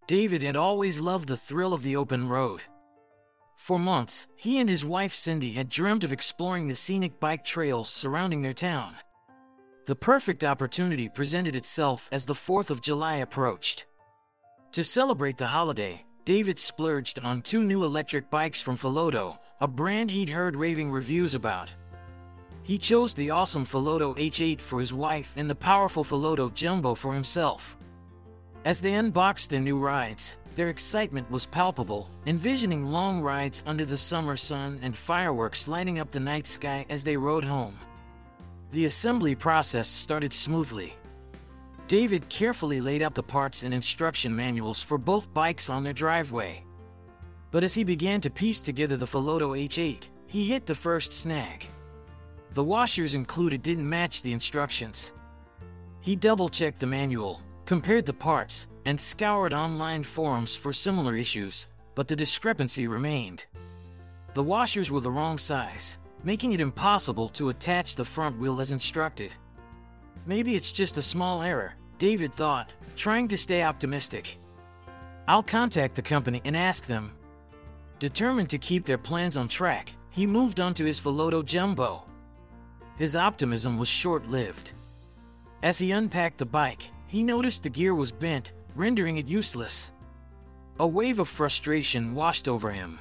David had always loved the thrill of the open road. For months, he and his wife Cindy had dreamt of exploring the scenic bike trails surrounding their town. The perfect opportunity presented itself as the 4th of July approached. To celebrate the holiday, David splurged on 2 new electric bikes from Felodo, a brand he'd heard raving reviews about. He chose the awesome Felodo H8 for his wife and the powerful Felodo Jumbo for himself. As they unboxed their new rides, their excitement was palpable, envisioning long rides under the summer sun and fireworks lighting up the night sky as they rode home. The assembly process started smoothly. David carefully laid out the parts and instruction manuals for both bikes on their driveway. But as he began to piece together the Felodo H8, he hit the first snag. The washers included didn't match the instructions. He double-checked the manual, compared the parts, and scoured online forums for similar issues, but the discrepancy remained. The washers were the wrong size, making it impossible to attach the front wheel as instructed. Maybe it's just a small error, David thought, trying to stay optimistic. I'll contact the company and ask them. Determined to keep their plans on track, he moved on to his Felodo Jumbo. His optimism was short-lived. As he unpacked the bike, he noticed the gear was bent, rendering it useless. A wave of frustration washed over him.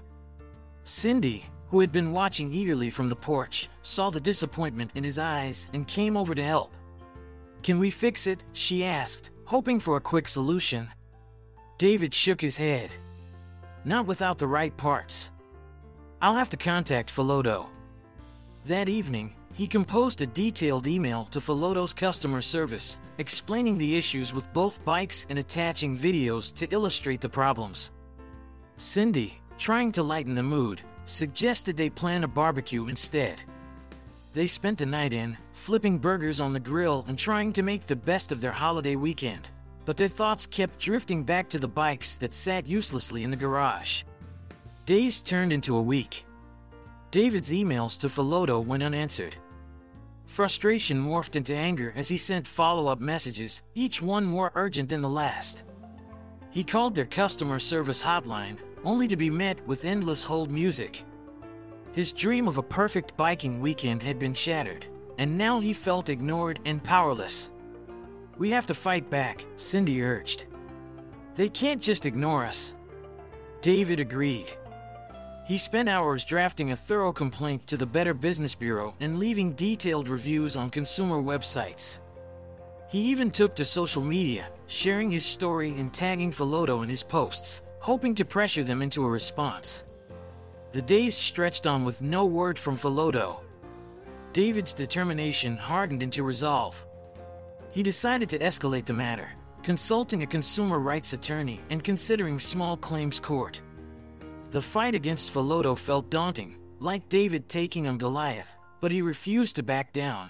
Cindy, who had been watching eagerly from the porch, saw the disappointment in his eyes and came over to help. "Can we fix it?" she asked, hoping for a quick solution. David shook his head. "Not without the right parts. I'll have to contact Felodo." That evening, he composed a detailed email to Felodo's customer service, explaining the issues with both bikes and attaching videos to illustrate the problems. Cindy, trying to lighten the mood, suggested they plan a barbecue instead. They spent the night in, flipping burgers on the grill and trying to make the best of their holiday weekend, but their thoughts kept drifting back to the bikes that sat uselessly in the garage. Days turned into a week. David's emails to Felodo went unanswered. Frustration morphed into anger as he sent follow-up messages, each one more urgent than the last. He called their customer service hotline, only to be met with endless hold music. His dream of a perfect biking weekend had been shattered, and now he felt ignored and powerless. "We have to fight back," Cindy urged. "They can't just ignore us." David agreed. He spent hours drafting a thorough complaint to the Better Business Bureau and leaving detailed reviews on consumer websites. He even took to social media, sharing his story and tagging Felodo in his posts, hoping to pressure them into a response. The days stretched on with no word from Felodo. David's determination hardened into resolve. He decided to escalate the matter, consulting a consumer rights attorney and considering small claims court. The fight against Felodo felt daunting, like David taking on Goliath, but he refused to back down.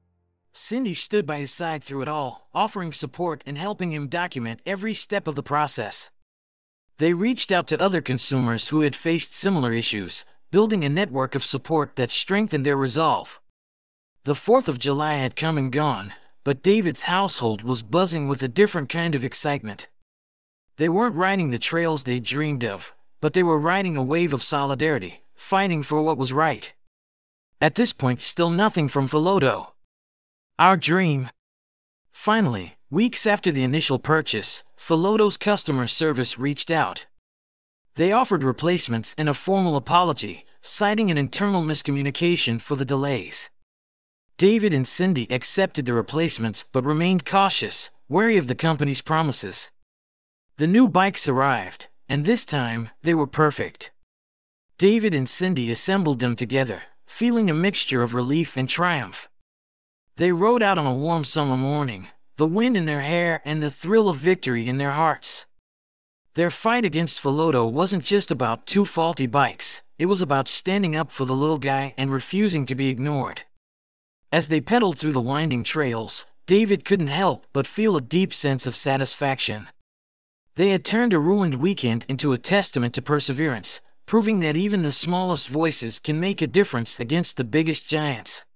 Cindy stood by his side through it all, offering support and helping him document every step of the process. They reached out to other consumers who had faced similar issues, building a network of support that strengthened their resolve. The 4th of July had come and gone, but David's household was buzzing with a different kind of excitement. They weren't riding the trails they dreamed of, but they were riding a wave of solidarity, fighting for what was right. At this point, still nothing from Felodo. Our dream. Finally, weeks after the initial purchase, Felodo's customer service reached out. They offered replacements and a formal apology, citing an internal miscommunication for the delays. David and Cindy accepted the replacements but remained cautious, wary of the company's promises. The new bikes arrived, and this time, they were perfect. David and Cindy assembled them together, feeling a mixture of relief and triumph. They rode out on a warm summer morning, the wind in their hair and the thrill of victory in their hearts. Their fight against Felodo wasn't just about 2 faulty bikes, it was about standing up for the little guy and refusing to be ignored. As they pedaled through the winding trails, David couldn't help but feel a deep sense of satisfaction. They had turned a ruined weekend into a testament to perseverance, proving that even the smallest voices can make a difference against the biggest giants.